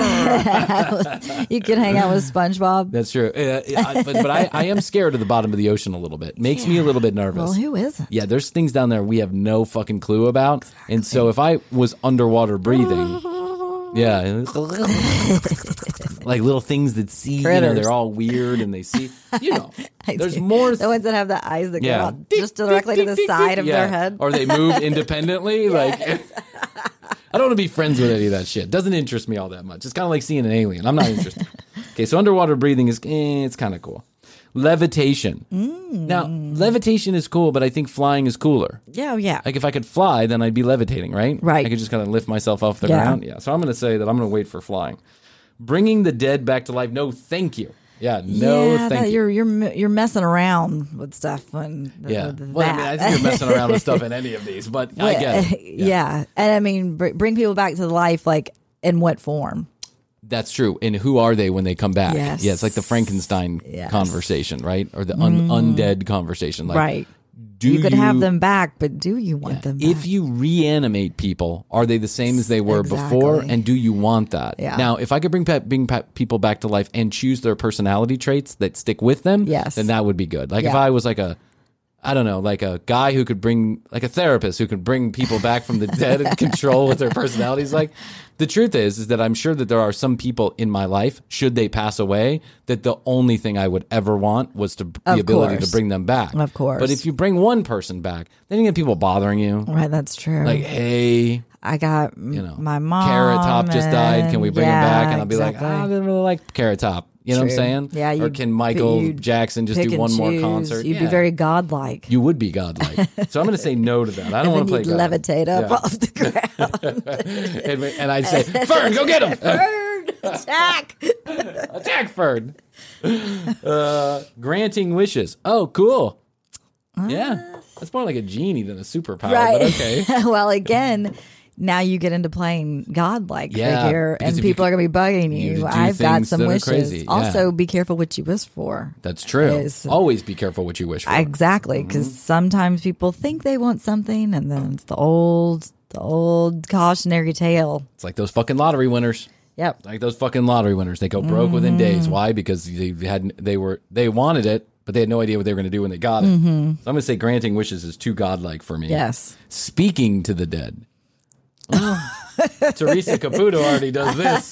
You can hang out with SpongeBob. That's true. But I am scared of the bottom of the ocean a little bit. Makes me a little bit nervous. Well, who isn't? Yeah, there's things down there we have no fucking clue about. Exactly. And so if I was underwater breathing, yeah, like little things that see, they're all weird and they see, there's more. The ones that have the eyes that go Yeah. out just directly to the side of their head. Or they move independently. Like, I don't want to be friends with any of that shit. Doesn't interest me all that much. It's kind of like seeing an alien. I'm not interested. Okay, so underwater breathing is, it's kind of cool. Levitation. Now, levitation is cool, but I think flying is cooler. Yeah, yeah. Like if I could fly, then I'd be levitating, right? Right. I could just kind of lift myself off the ground. Yeah. So I'm going to say that I'm going to wait for flying. Bringing the dead back to life. No, thank you. Yeah, no, thank you. You're messing around with stuff. And Yeah. with Well, I mean, I think you're messing around with stuff in any of these, but I get it. Yeah. And I mean, bring people back to life, like in what form? That's true. And who are they when they come back? Yes. Yeah, it's like the Frankenstein Yes. conversation, right? Or the undead conversation. Like, Right. Do you could have them back, but do you want them back? If you reanimate people, are they the same as they were before? And do you want that? Yeah. Now, if I could bring people back to life and choose their personality traits that stick with them, then that would be good. Like if I was like like a guy who could bring, like a therapist who could bring people back from the dead and control what their personalities like. The truth is that I'm sure that there are some people in my life, should they pass away, that the only thing I would ever want was the ability to bring them back. Of course. But if you bring one person back, then you get people bothering you. Right, that's true. Like, hey, I got my mom. Carrot Top just died. Can we bring him back? And I'll be exactly. like, I didn't really like Carrot Top. You know what I'm saying? Yeah. Or can Michael Jackson just do one more concert? You'd be very godlike. You would be godlike. So I'm going to say no to that. I don't want to play God. Levitate up off the ground. and I'd say, Fern, go get him. Fern, attack. Attack, Fern. Granting wishes. Oh, cool. Yeah. That's more like a genie than a superpower, Right. but okay. Well, again, now you get into playing godlike figure, and people are going to be bugging you. I've got some wishes. Crazy. Yeah. Also, be careful what you wish for. That's true. Always be careful what you wish for. Exactly, because sometimes people think they want something, and then it's the old cautionary tale. It's like those fucking lottery winners. Yep. Like those fucking lottery winners. They go broke within days. Why? Because they wanted it, but they had no idea what they were going to do when they got it. So I'm going to say granting wishes is too godlike for me. Yes. Speaking to the dead. Well, Teresa Caputo already does this.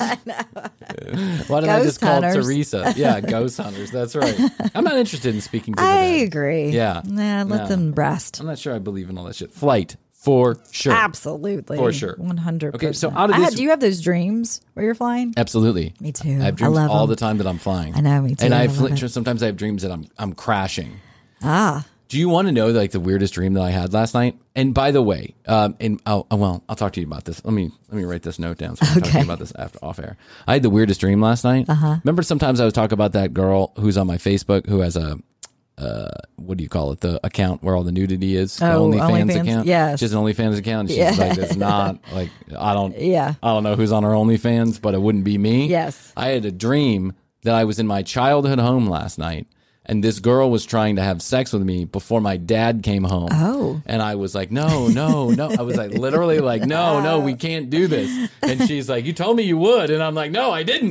Why did I just call Teresa? Yeah, ghost hunters. That's right. I'm not interested in speaking to the dead. I agree. Yeah. Let them rest. I'm not sure I believe in all that shit. Flight. For sure. Absolutely. For sure. 100%. Okay, so out of this... do you have those dreams where you're flying? Absolutely. Me too. I have dreams love all them. the time that I'm flying. I know, me too. And sometimes I have dreams that I'm crashing. Ah. Do you want to know like the weirdest dream that I had last night? And by the way, I'll talk to you about this. Let me write this note down. So I can talk to you about this off air. I had the weirdest dream last night. Remember, sometimes I was talking about that girl who's on my Facebook who has a what do you call it? The account where all the nudity is. The OnlyFans account. Yes. She has an OnlyFans account. And she's like, it's not like I don't know who's on her OnlyFans, but it wouldn't be me. Yes. I had a dream that I was in my childhood home last night. And this girl was trying to have sex with me before my dad came home. Oh. And I was like, no. I was like, literally like, no, we can't do this. And she's like, you told me you would. And I'm like, no, I didn't.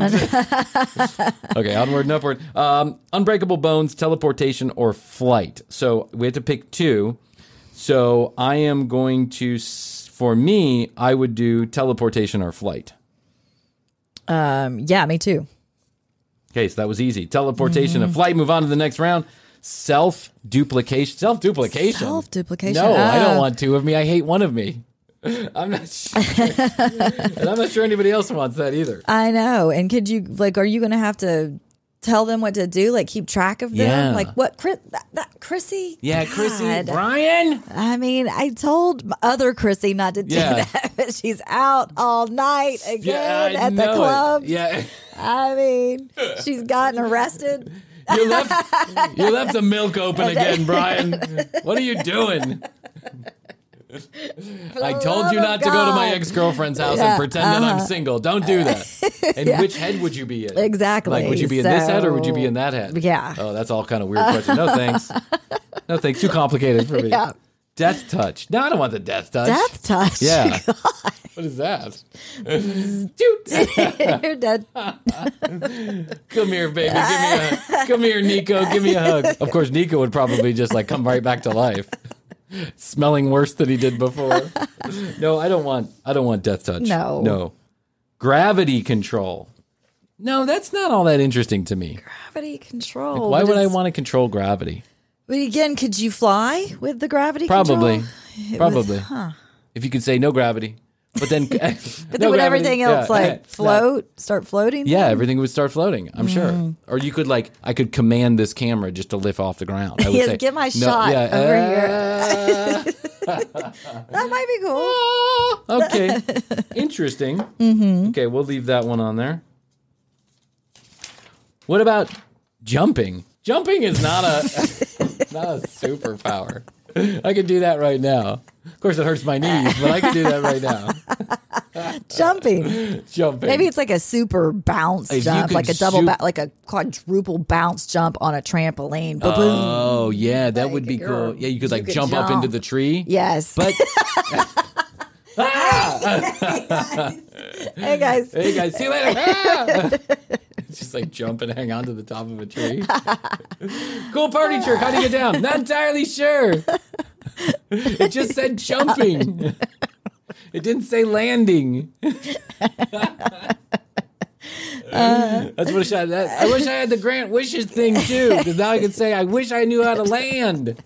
Okay, onward and upward. Unbreakable bones, teleportation, or flight. So we had to pick two. So I am going to, for me, I would do teleportation or flight. Yeah, me too. Okay, so that was easy. Teleportation and flight. Move on to the next round. Self-duplication. Self-duplication? No, I don't want two of me. I hate one of me. I'm not sure. And I'm not sure anybody else wants that either. I know. And could you, like, are you going to have to tell them what to do? Like, keep track of them? Yeah. Like, what, Chrissy? Yeah, Chrissy. Brian? I mean, I told other Chrissy not to do that, but she's out all night again at the club. Yeah. I mean, she's gotten arrested. You left the milk open again, Brian. What are you doing? I told you not to go to my ex-girlfriend's house and pretend that I'm single. Don't do that. And which head would you be in? Exactly. Like, would you be in this head or would you be in that head? Yeah. Oh, that's all kind of weird question. No, thanks. No, thanks. Too complicated for me. Yeah. Death touch. No, I don't want the death touch. Death touch? Yeah. What is that? You're dead. Come here, baby. Come here, Nico. Give me a hug. Of course, Nico would probably just like come right back to life. Smelling worse than he did before. No, I don't want death touch. No. Gravity control. No, that's not all that interesting to me. Gravity control. Like, why would I want to control gravity? But again, could you fly with the gravity Probably. control? Probably. If you could say no gravity. But then, would everything else float, start floating? Yeah, everything would start floating. I'm sure. Or you could I could command this camera just to lift off the ground. I would say, get my shot over here. That might be cool. Okay, interesting. Okay, we'll leave that one on there. What about Jumping is not a not a superpower. I could do that right now. Of course, it hurts my knees, but I can do that right now. Jumping. Maybe it's like a super bounce jump, like a like a quadruple bounce jump on a trampoline. Oh, yeah, that would be cool. Yeah, you could like jump up into the tree. Yes. But Hey guys, see you later. It's just like jump and hang on to the top of a tree. Cool party trick. How do you get down? Not entirely sure. It just said jumping. It didn't say landing. That's what I wish I had the grant wishes thing too, because now I can say I wish I knew how to land.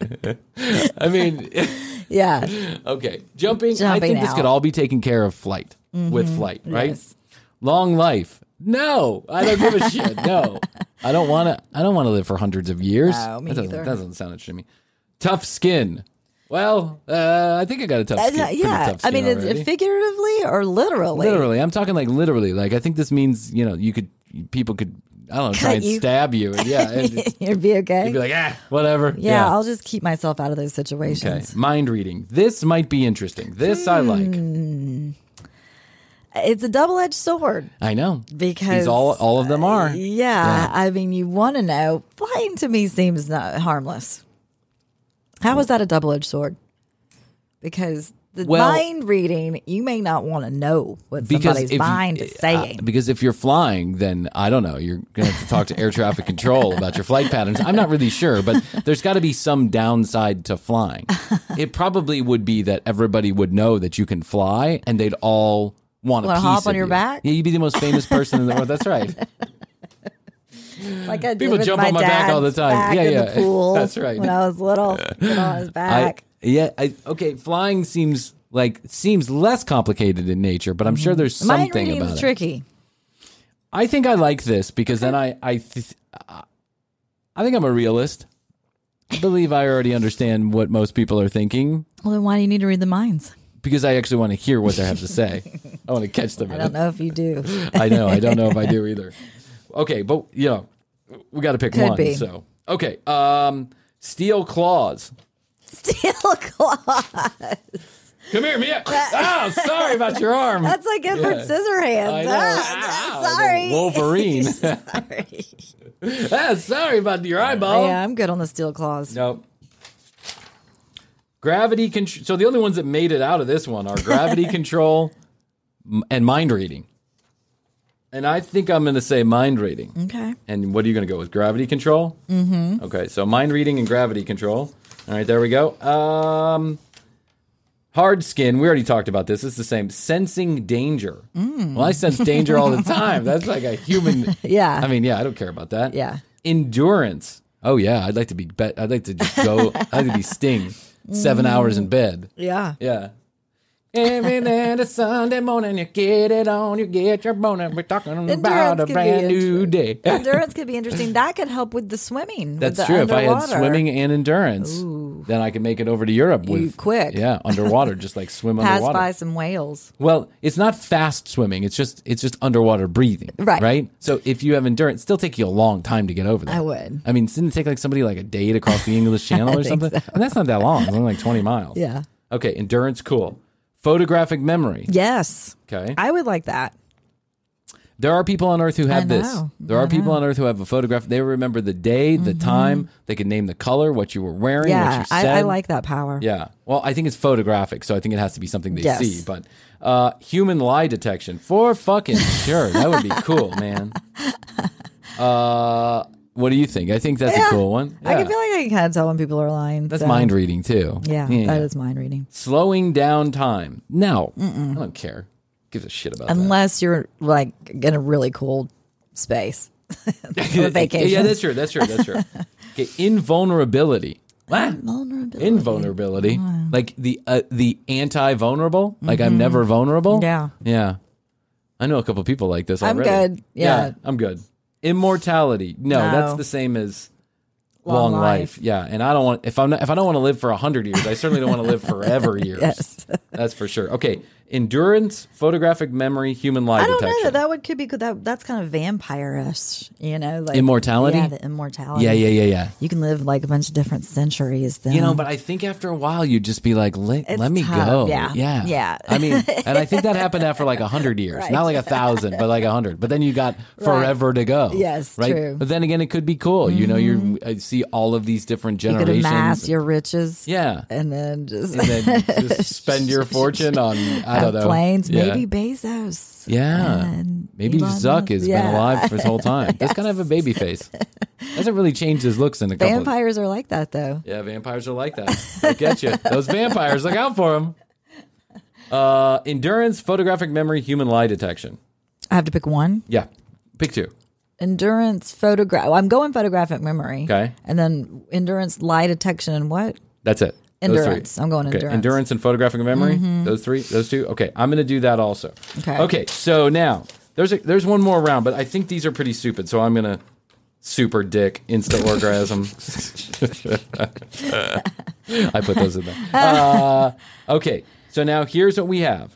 I mean, yeah. Okay, jumping. I think this could all be taken care of with flight, right? Yes. Long life. No, I don't give a shit. No, I don't want to. I don't want to live for hundreds of years. No, me that either. doesn't sound interesting to me. Tough skin. Well, I think I got a tough skin. Yeah, tough skin I mean, already. figuratively or literally? Literally, I'm talking like literally. Like I think this means people could I don't know try and stab you. And yeah, you'd be okay. You'd be like whatever. Yeah, I'll just keep myself out of those situations. Okay, mind reading. This might be interesting. This I like. It's a double-edged sword. I know. Because all of them are. Yeah, I mean, you want to know. Flying to me seems not harmless. How is that a double-edged sword? Because the mind reading, you may not want to know what somebody's mind is saying. Because if you're flying, then I don't know. You're going to have to talk to air traffic control about your flight patterns. I'm not really sure, but there's got to be some downside to flying. It probably would be that everybody would know that you can fly, and they'd all want a piece hop on of your you. back? Yeah, you'd be the most famous person in the world. That's right. Like I People did with jump on my back all the time. Back Yeah, in yeah. the pool That's right. When I was little, get on his back. Okay. Flying seems less complicated in nature, but I'm sure there's something Mind reading about is it. tricky. I think I like this because then I think I'm a realist. I believe I already understand what most people are thinking. Well, then why do you need to read the minds? Because I actually want to hear what they have to say. I want to catch them. I don't know if you do. I know. I don't know if I do either. Okay, but we got to pick one. Be. So okay, steel claws. Steel claws. Come here, Mia. Oh, sorry about your arm. That's like Edward Scissorhands. I know. Sorry. Wolverine. Sorry. Sorry about your eyeball. Yeah, I'm good on the steel claws. Nope. Gravity control. So the only ones that made it out of this one are gravity control and mind reading. And I think I'm going to say mind reading. Okay. And what are you going to go with? Gravity control? Mm-hmm. Okay, so mind reading and gravity control. All right, there we go. Hard skin. We already talked about this. It's the same. Sensing danger. Well, I sense danger all the time. That's like a human. Yeah. I mean, I don't care about that. Yeah. Endurance. Oh yeah, I'd like to be. I'd like to just go. I'd like to be Sting. 7 hours in bed. Yeah. Yeah. Every day to Sunday morning, you get it on, you get your bone. We're talking about a brand new day. Endurance could be interesting. That could help with the swimming. That's with the true. Underwater. If I had swimming and endurance, then I could make it over to Europe quick. Yeah, underwater, just like swim Pass underwater. by some whales. Well, it's not fast swimming. It's just underwater breathing. Right. So if you have endurance, it'll still take you a long time to get over there. I would. I mean, didn't it take like somebody like a day to cross the English Channel or something? So. And that's not that long. It's only like 20 miles. Yeah. Okay, endurance, cool. Photographic memory. Yes. Okay. I would like that. There are people on Earth who have this. There are people on Earth who have a photograph. They remember the day, the time. They can name the color, what you were wearing, what you said. I like that power. Yeah. Well, I think it's photographic, so I think it has to be something they Yes. see. But human lie detection, for fucking sure. That would be cool, man. What do you think? I think that's a cool one. I can feel like I can kind of tell when people are lying. That's mind reading, too. Yeah, that is mind reading. Slowing down time. No. I don't care. Gives a shit about that. Unless you're like in a really cold space. For vacation. Yeah, that's true. Okay, invulnerability. What? Invulnerability. Like the anti-vulnerable? Like I'm never vulnerable? Yeah. Yeah. I know a couple people like this I'm already. good. Yeah. I'm good. Immortality. No, that's the same as long life. Yeah, and I don't want if I don't want to live for 100 years, I certainly don't want to live forever years. Yes. That's for sure. Okay, Endurance, photographic memory, human lie I don't detection. know. Could be good. That's kind of vampire-ish, like Immortality? Yeah, the immortality. Yeah. You can live like a bunch of different centuries. Then. But I think after a while you'd just be like, let me tough. go. Yeah. I mean, and I think that happened after like 100 years, Right. not like 1,000, but like 100. But then you got forever to go. Yes, right. true. But then again, it could be cool. I see all of these different You generations. could amass your riches. Yeah. And then just spend your fortune on I don't know planes. Yeah. Maybe Bezos. Yeah. And Maybe Elon Zuck Musk. has been alive for his whole time. Does kind of have a baby face. Hasn't really changed his looks in a couple. Vampires are like that, though. Yeah, vampires are like that. They'll get you. Those vampires, look out for them. Endurance, photographic memory, human lie detection. I have to pick one. Yeah, pick two. Endurance, I'm going photographic memory. Okay. And then endurance, lie detection, and what? That's it. Endurance. I'm going Okay. endurance. Endurance and photographic memory. Those two. Okay, I'm going to do that also. Okay. So now there's one more round, but I think these are pretty stupid. So I'm going to super dick insta orgasm. I put those in there. Okay. So now here's what we have: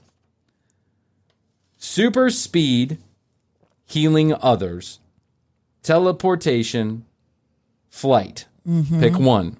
super speed, healing others, teleportation, flight. Pick one.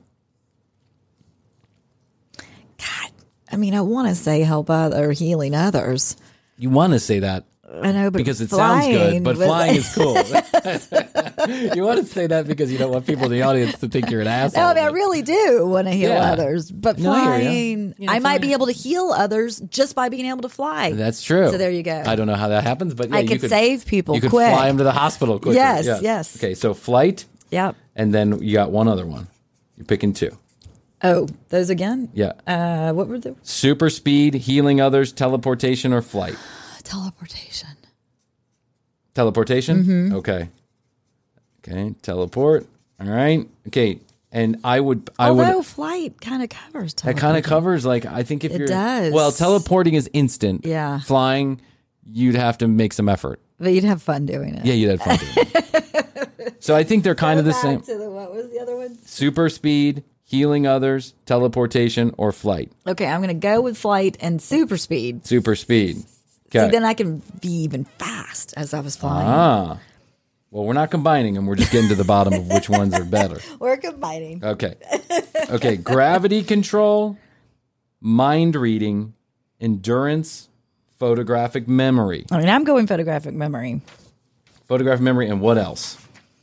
I mean, I want to say help or healing others. You want to say that. I know, but because it flying, sounds good, but flying is cool. You want to say that because you don't want people in the audience to think you're an asshole. No, I mean, I really do want to heal Yeah. others, but No, I hear ya. flying, I might be able to heal others just by being able to fly. That's true. So there you go. I don't know how that happens, but yeah, I you could save people You could quick. fly them to the hospital quicker. Yes. Okay, so flight, Yep. and then you got one other one. You're picking two. Oh, those again? Yeah. What were the Super speed, healing others, teleportation, or flight? teleportation? Teleportation? Mm-hmm. Okay. Okay, teleport. All right. Okay, and I would Flight kind of covers that kind of teleportation. covers, like, I think if It you're... does. Well, teleporting is instant. Yeah. Flying, you'd have to make some effort. But you'd have fun doing it. Yeah, you'd have fun doing it. So I think they're kind of the same. What was the other one? Super speed, healing others, teleportation, or flight. Okay, I'm going to go with flight and super speed. Super speed. See, Okay. then I can be even fast as I was flying. Ah. Well, we're not combining them. We're just getting to the bottom of which ones are better. We're combining. Okay. Okay. Gravity control, mind reading, endurance, photographic memory. I mean, I'm going photographic memory. Photographic memory, and what else?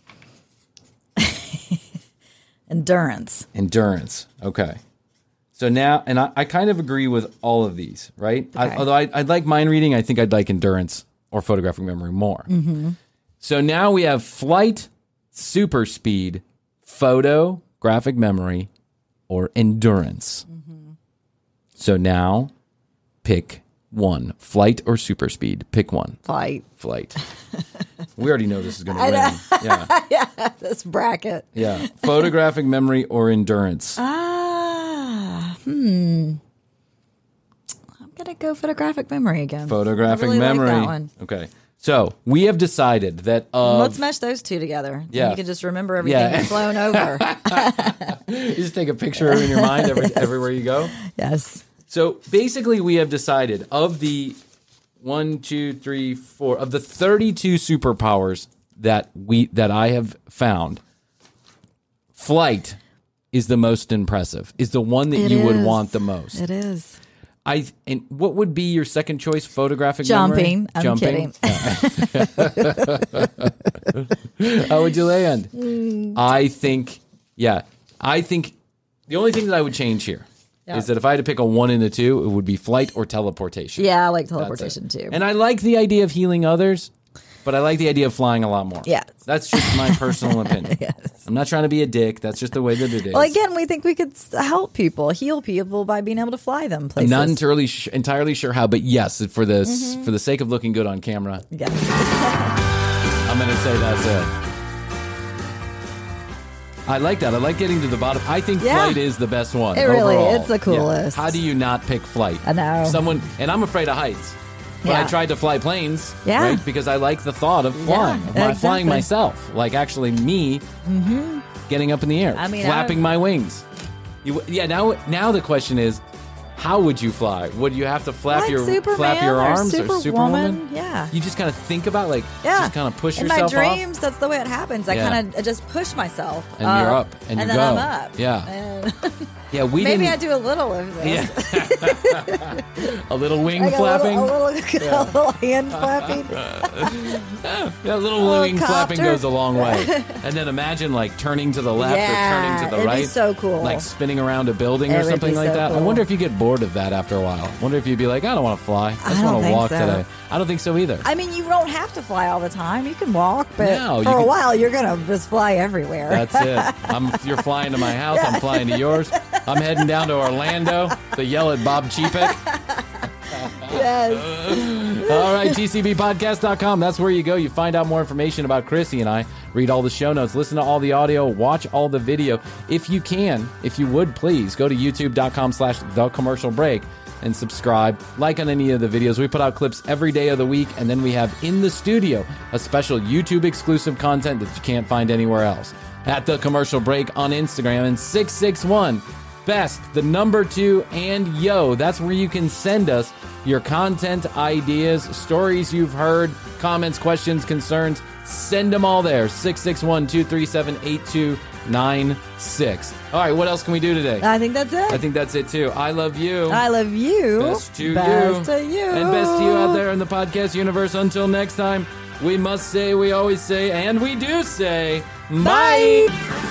Endurance. Endurance. Okay. So now, and I kind of agree with all of these, right? Okay. Although I'd like mind reading, I think I'd like endurance or photographic memory more. Mm-hmm. So now we have flight, super speed, photo, graphic memory, or endurance. Mm-hmm. So now pick one. Flight or super speed? Pick one. Flight. Flight. We already know this is going to win. Yeah. Yeah, this bracket. Yeah. Photographic memory or endurance? I'm going to go photographic memory again. Photographic I really memory. Like that one. Okay. So we have decided that Let's mesh those two together. Yeah. You can just remember everything that's flown over. you just take a picture in your mind everywhere you go. Yes. So basically, we have decided of the 1, 2, 3, 4 of the 32 superpowers that I have found, flight is the most impressive. Is the one that you would want the most. It is. And what would be your second choice? Photographic Jumping. memory? I'm kidding. How would you land? I think the only thing that I would change here is that if I had to pick a 1 and a 2, it would be flight or teleportation. Yeah, I like teleportation too. And I like the idea of healing others, but I like the idea of flying a lot more. Yes. That's just my personal opinion. Yes. I'm not trying to be a dick. That's just the way that it is. Well, again, we think we could help people, heal people by being able to fly them I'm places. not entirely sure how, but yes, for the sake of looking good on camera, Yeah. I'm going to say that's it. I like that. I like getting to the bottom. I think flight is the best one. It really overall. it's the coolest. How do you not pick flight? I know. And I'm afraid of heights. But Yeah. I tried to fly planes, Yeah. right? Because I like the thought of flying, exactly. flying myself, like actually me getting up in the air, I mean, flapping my wings. Now the question is, how would you fly? Would you have to flap Like your Superman arms or or Superwoman? Yeah. You just kind of think about like Yeah. just kind of push in yourself my dreams, that's the way it happens. I Yeah. kind of just push myself. And you're up, and you then go. I'm up. Yeah. And Yeah, we maybe I didn't. do a little of this. A little wing Like flapping. A little hand flapping. Yeah, a little wing flapping copter. goes a long way. And then imagine like turning to the left Yeah, or turning to the it'd be right. so cool. Like spinning around a building It or would something be like so that. I cool. wonder if you get bored of that after a while. I wonder if you'd be like, I don't want to fly. I just don't want to think walk so. today. I don't think so either. I mean, you don't have to fly all the time. You can walk, but No, you for a can- while, you're going to just fly everywhere. That's it. You're flying to my house. I'm flying to yours. I'm heading down to Orlando to yell at Bob Chapek. Yes. All right, tcbpodcast.com. That's where you go. You find out more information about Chrissy and I. Read all the show notes. Listen to all the audio. Watch all the video. If you can, if you would, please go to youtube.com/thecommercialbreak and subscribe. Like on any of the videos. We put out clips every day of the week, and then we have in the studio a special YouTube exclusive content that you can't find anywhere else. At The Commercial Break on Instagram, and 661 Best, the number 2, and Yo. That's where you can send us your content ideas, stories you've heard, comments, questions, concerns. Send them all there. 661-237-8296. All right, what else can we do today? I think that's it. I think that's it too. I love you. I love you. Best to Best you. to you. And best to you out there in the podcast universe. Until next time, we must say, we always say, and we do say, bye.